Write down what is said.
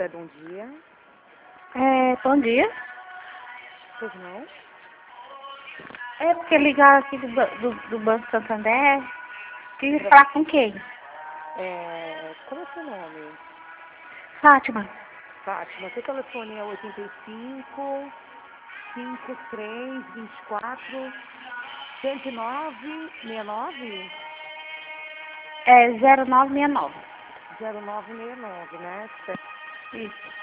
José, bom dia. Bom dia. Pois não? É porque ligaram aqui do Banco Santander. Queria falar com quem? Como é seu nome? Fátima. Fátima, seu telefone é 85 53 24 109 69 É 0969. 0969, né? Isso.